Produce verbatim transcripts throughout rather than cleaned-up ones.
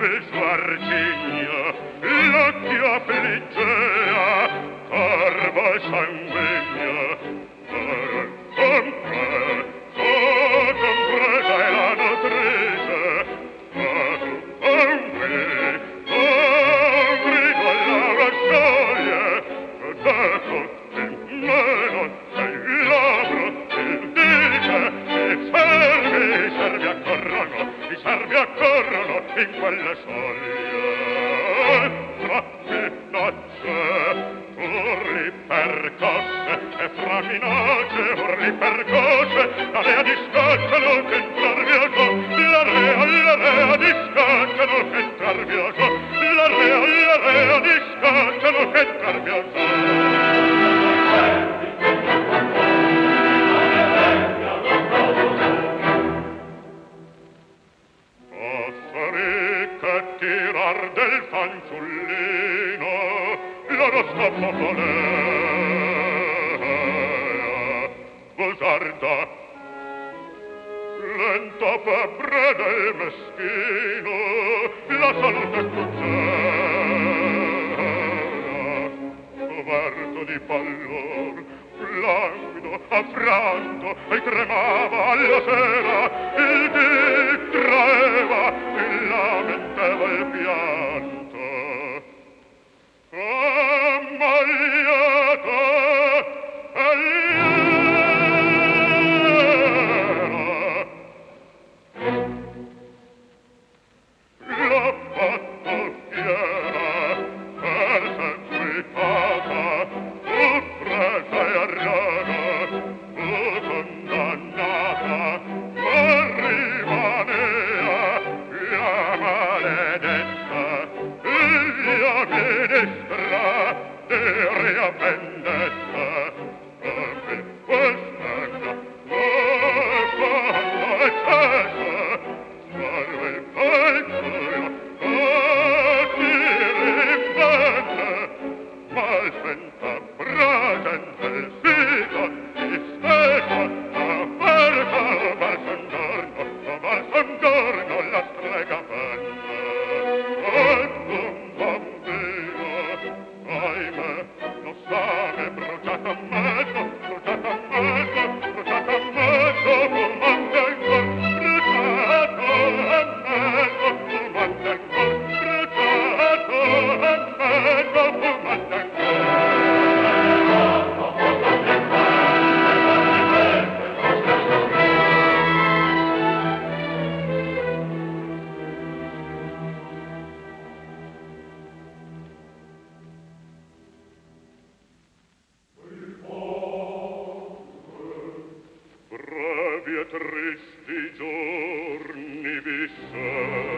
il suo arcigno, l'occhio affliggea, corvo sanguigno, compre, so compresa è la nutrice, ma tu compri, compri con la rassoglia, da tutti meno sei labro, il dice, i servi, i servi accorrono, i servi accorrono in quelle soglie. Troppi nozze, urli percosse, e fra minacce urli percosse, la rea discacciano che entrar vioso, la rea, la rea discacciano che entrar vioso, la rea, la rea discacciano che entrar vioso. Tirar del fanciullino loro scoppo volea gosarda lenta febbre del meschino la salute crucea coperto di pallor languido, affranto e tremava alla sera il dì traeva il lamentevol pianto ammagliato e iera l'ha fatto fiera per seguitata fu presa e arrata fu condannata ma rimanea la maledetta la ministra di ria vendetta per questa quando è cessa salve il calcolo ti rinvende ma senza presente il sito distesa a verso verso un giorno verso un giorno la strega venne ed un bambino ahimè non sane bruciato a mezzo bruciato a mezzo bruciato a mezzo fumante ancor bruciato a mezzo fumante ancor bruciato a mezzo fumante brevi e tristi giorni visse,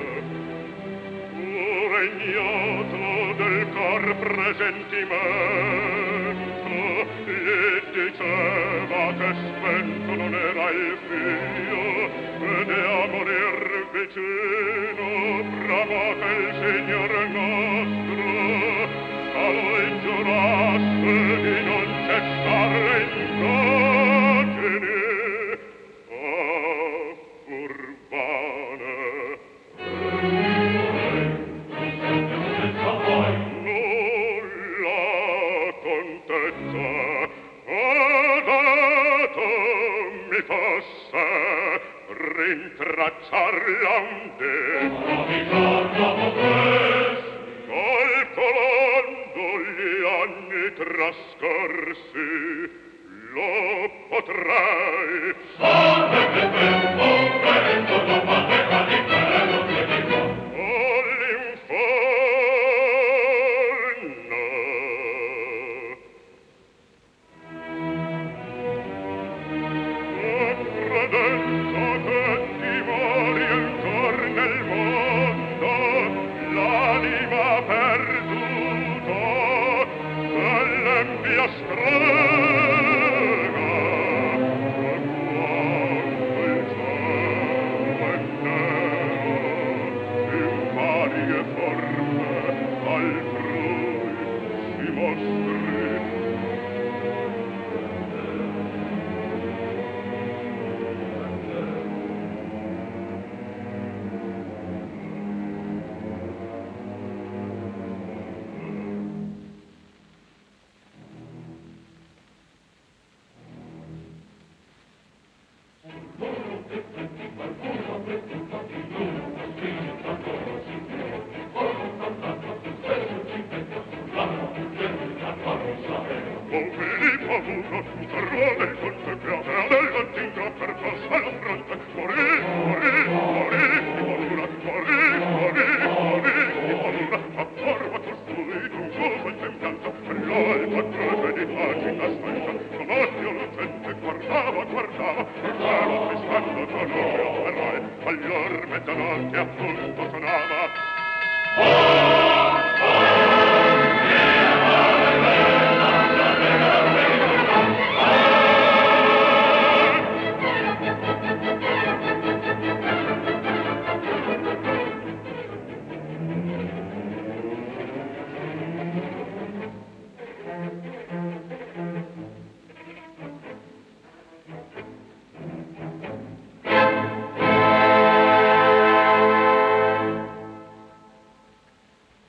pure ignoto del cor presentimento, gli diceva che spento non era il figlio, ed è a morir vicino, bramate il Signor nostro, a lui giurasse di non cessare indagini. Mi fosse rintracciar l'onde calcolando gli anni trascorsi lo potrei salve che tempo presto non manca di quello che dico all'inferno credenza che dimori ancor nel mondo l'anima perduta dell'empia strega e quando il cielo è nero in varie forme altrui si mostri che a